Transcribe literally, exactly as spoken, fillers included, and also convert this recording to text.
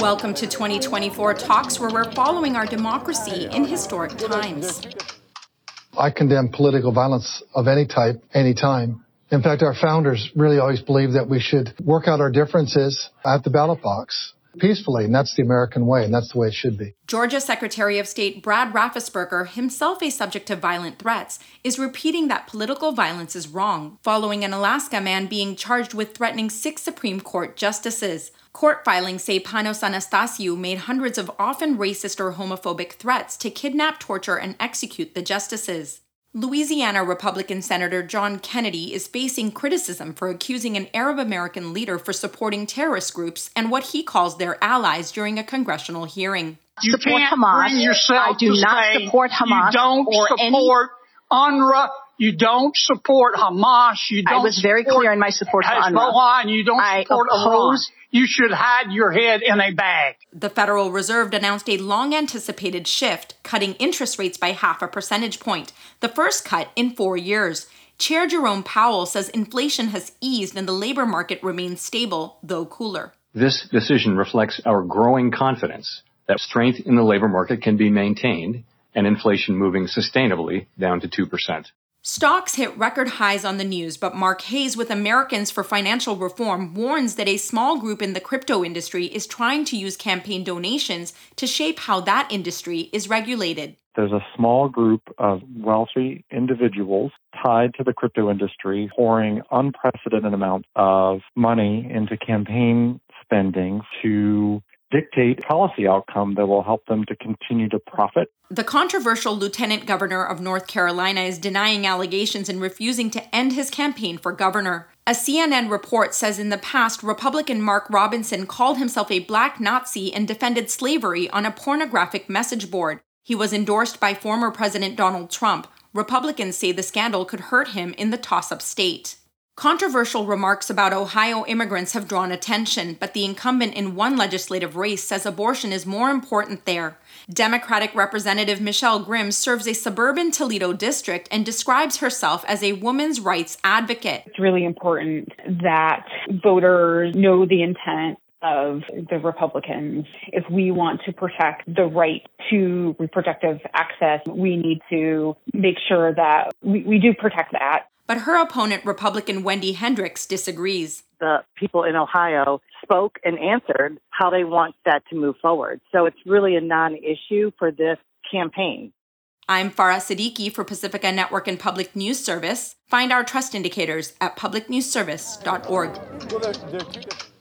Welcome to twenty twenty-four Talks, where we're following our democracy in historic times. I condemn political violence of any type, any time. In fact, our founders really always believed that we should work out our differences at the ballot box peacefully, and that's the American way, and that's the way it should be. Georgia Secretary of State Brad Raffensperger, himself a subject of violent threats, is repeating that political violence is wrong, following an Alaska man being charged with threatening six Supreme Court justices. Court filings say Panos Anastasiou made hundreds of often racist or homophobic threats to kidnap, torture, and execute the justices. Louisiana Republican Senator John Kennedy is facing criticism for accusing an Arab American leader for supporting terrorist groups and what he calls their allies during a congressional hearing. You support Hamas. I do not support Hamas. You don't or support any... UNRWA. You don't support Hamas. You don't I was very clear in my support for UNRWA. And you don't I support oppose... Iran. You should hide your head in a bag. The Federal Reserve announced a long-anticipated shift, cutting interest rates by half a percentage point, the first cut in four years. Chair Jerome Powell says inflation has eased and the labor market remains stable, though cooler. This decision reflects our growing confidence that strength in the labor market can be maintained and inflation moving sustainably down to two percent. Stocks hit record highs on the news, but Mark Hayes with Americans for Financial Reform warns that a small group in the crypto industry is trying to use campaign donations to shape how that industry is regulated. There's a small group of wealthy individuals tied to the crypto industry pouring unprecedented amounts of money into campaign spending to dictate policy outcome that will help them to continue to profit. The controversial lieutenant governor of North Carolina is denying allegations and refusing to end his campaign for governor. A C N N report says in the past, Republican Mark Robinson called himself a black Nazi and defended slavery on a pornographic message board. He was endorsed by former President Donald Trump. Republicans say the scandal could hurt him in the toss-up state. Controversial remarks about Ohio immigrants have drawn attention, but the incumbent in one legislative race says abortion is more important there. Democratic Representative Michelle Grimm serves a suburban Toledo district and describes herself as a women's rights advocate. It's really important that voters know the intent of the Republicans. If we want to protect the right to reproductive access, we need to make sure that we, we do protect that. But her opponent, Republican Wendy Hendricks, disagrees. The people in Ohio spoke and answered how they want that to move forward. So it's really a non-issue for this campaign. I'm Farah Siddiqui for Pacifica Network and Public News Service. Find our trust indicators at public news service dot org.